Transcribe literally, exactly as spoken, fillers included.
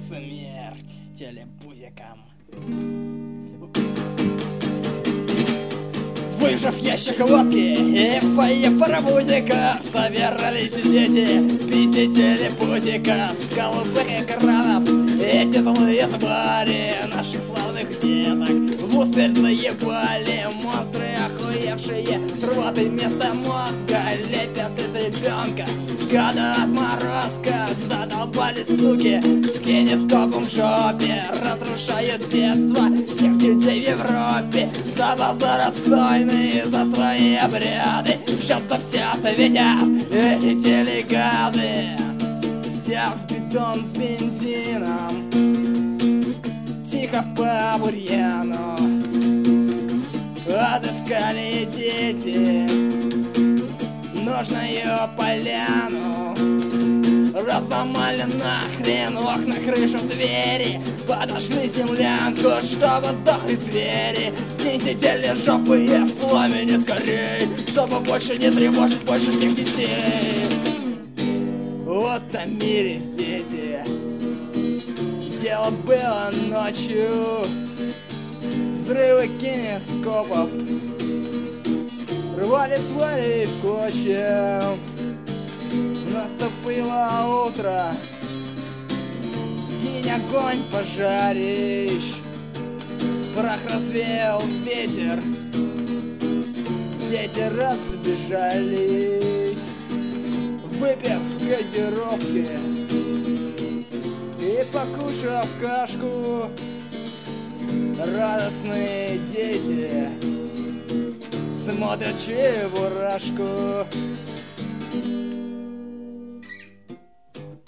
Смерть телепузикам. Выжав ящик водки и поев паровозика, собирались дети пить телепузика с голубых экранов. Эти злые твари наших славных деток в успех заебали. Монстры охуевшие с рвотой вместо мозга лепят из ребенка гада отморозка. Задолбали суки с кинескопом в жопе, разрушают детство всех детей в Европе. За базар отстойные, за свои обряды сейчас все ответят эти телегады. Вся в бетон с бензином, тихо по бурьяну отыскали дети нужную поляну. Разломали нахрен окна, крышу, двери, подожгли землянку, чтобы сдохли звери. Сидели жопы в пламени скорей, чтобы больше не тревожить больше всех детей. Утомились дети, дело было ночью. Взрывы кинескопов рвали твари в клочья. Наступило утро, сгинь огонь, пожарищ. Прах развеял ветер, дети разбежались, выпив газировки и покушав кашку. Радостные дети смотрят чебурашку.